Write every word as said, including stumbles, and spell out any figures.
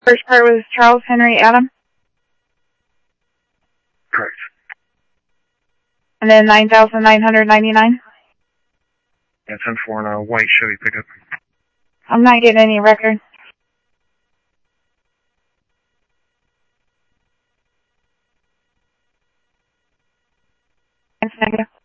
First part was Charles Henry Adam. Correct. And then nine thousand nine hundred ninety-nine. Yeah, ten four on a white Chevy pickup. I'm not getting any record. Thank you.